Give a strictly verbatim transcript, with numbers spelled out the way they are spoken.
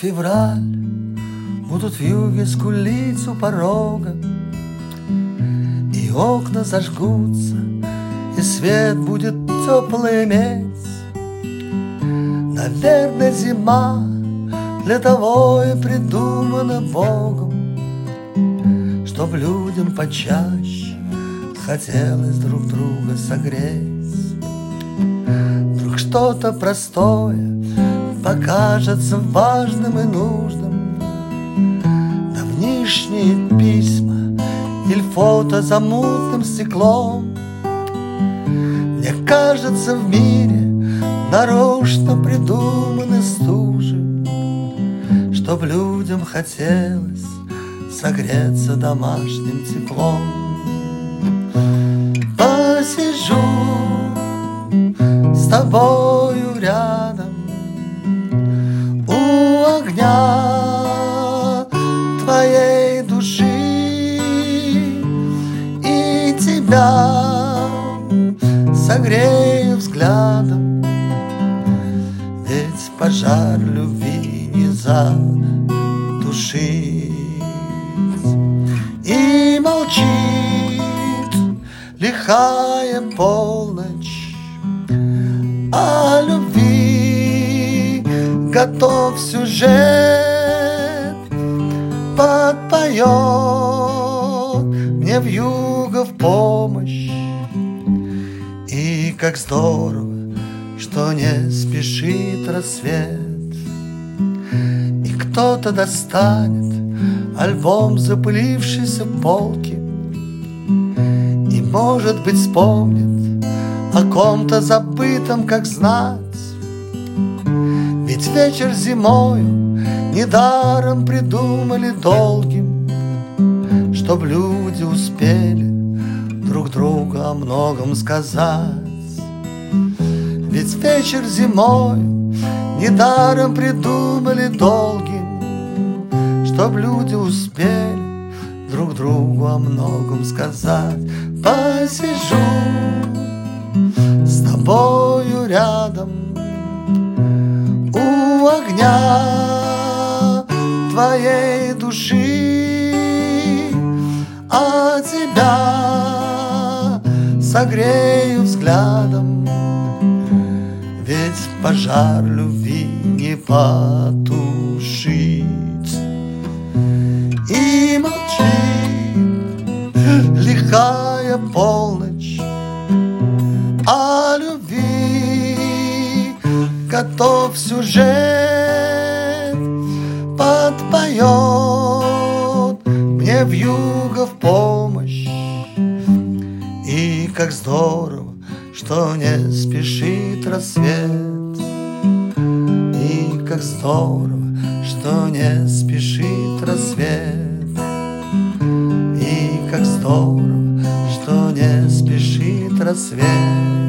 февраль, будут вьюги скулить у порога, и окна зажгутся, и свет будет теплый иметь. Наверное, зима для того и придумана Богом, чтоб людям почаще хотелось друг друга согреть. Вдруг что-то простое покажется важным и нужным, давнишние письма или фото за мутным стеклом. Мне кажется, в мире нарочно придуманы стужи, чтоб людям хотелось согреться домашним теплом. Посижу с тобою рядом у огня твоей души, и тебя согрею взглядом, ведь пожар любви не задушить. И молчит лихая полночь, о любви готов сюжет, подпоет мне вьюга в помощь. И как здорово, что не спешит рассвет, и кто-то достанет альбом запылившейся полки и, может быть, вспомнит о ком-то забытом, как знать. Ведь вечер зимою недаром придумали долгим, чтоб люди успели друг другу о многом сказать. Ведь вечер зимою недаром придумали долгим, чтоб люди успели друг другу о многом сказать. Посижу с тобою рядом у огня твоей души, а тебя согрею взглядом, ведь пожар любви не потушить. И молчит лихая полночь, о любви готов сюжет, подпоет мне вьюга в помощь. И как здорово, что не спешит рассвет, и как здорово, что не спешит рассвет, и как здорово, что не спешит рассвет.